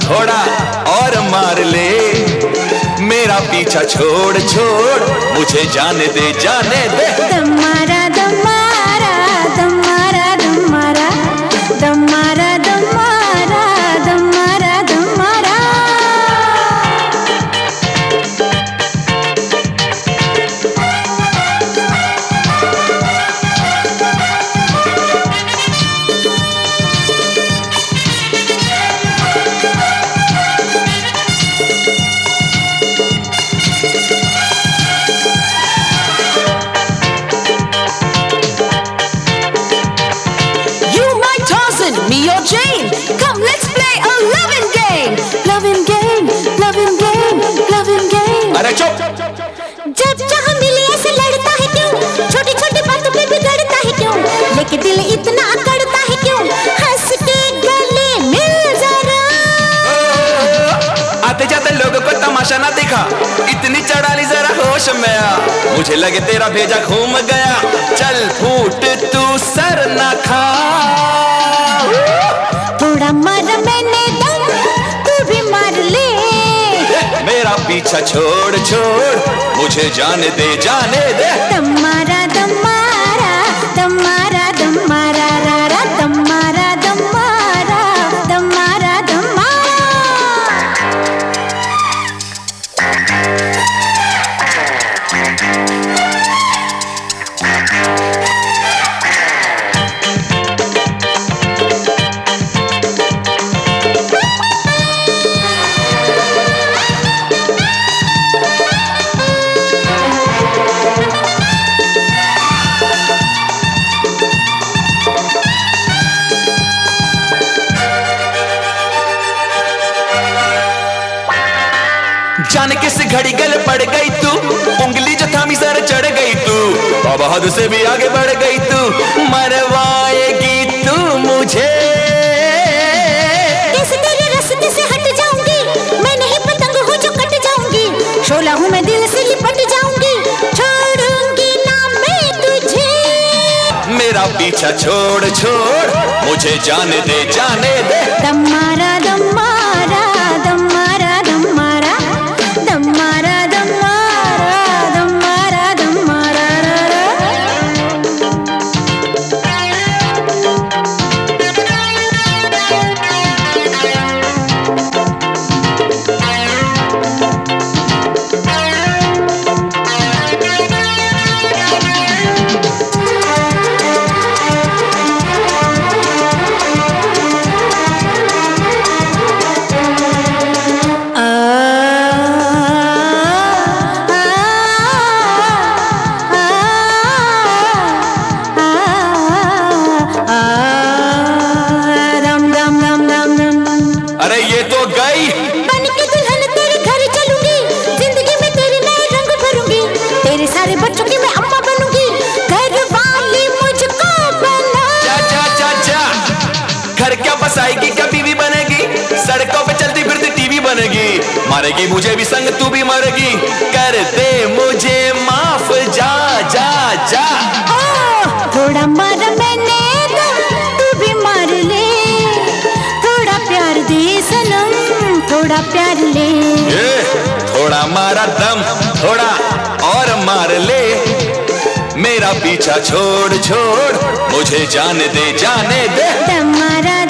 थोड़ा और मार ले, मेरा पीछा छोड़ छोड़ मुझे जाने दे जाने दे। दम मारा दम मारा दम मारा दम मारा दम मारा दम मारा दम मारा दम मारा। Me your chain, come let's play a loving game, loving game, loving game, loving game। अरे चुप! जब जहाँ मिले ऐसे लड़ता है क्यों, छोटी छोटी बातों पे बिगड़ता है क्यों, लेके दिल इतना अकड़ता है क्यों, हंस के गले मिल जरा। आते जाते लोगों को तमाशा ना दिखा, इतनी चढ़ा ली जरा होश में आ, मुझे लगे तेरा भेजा घूम गया, चल फूट तू सर ना खा। थोड़ा मारा मैंने दम, तू भी मार ले, मेरा पीछा छोड़ छोड़ मुझे जाने दे जाने दे। दम मारा दम मारा दम मारा दम मारा रा रा दम मारा दम मारा दम मारा दम मारा। जाने किस घड़ी गल पड़ गई तू, उंगली जो थामी सर चढ़ गई तू, बाबा हद से भी आगे बढ़ गई तू, मरवाएगी तू मुझे। कैसे तेरे रास्ते से हट जाऊंगी, मैं नहीं पतंग हूँ जो कट जाऊंगी, शोला हूँ मैं दिल से लिपट जाऊंगी, छोड़ूंगी ना मैं तुझे। मेरा पीछा छोड़ छोड़ मुझे जाने दे जाने दे। दम मारा दम मारा दम मारा दम मारा दम मारा दम मारा दम मारा दम मारा रा रा। अरे ये तो गई। बन के दुल्हन तेरे घर चलूंगी, जिंदगी में तेरे नए रंग भरूंगी, तेरे सारे बच्चों की मैं अम्मा बनूंगी, घर वाली मुझको बना। जा जा जा जा, घर क्या बसाएगी क्या बीवी बनेगी, सड़कों पे चलती फिरती टीवी बनेगी, मारेगी मुझे भी संग तू भी मरेगी, कर दे मुझे माफ जा जा जा। थोड़ा मारा मैंने दम, तू भी मार ले, थोड़ा प्यार दे सनम, थोड़ा प्यार ले। थोड़ा मारा दम थोड़ा और मार ले, मेरा पीछा छोड़ छोड़ मुझे जाने दे जाने दे। दम मारा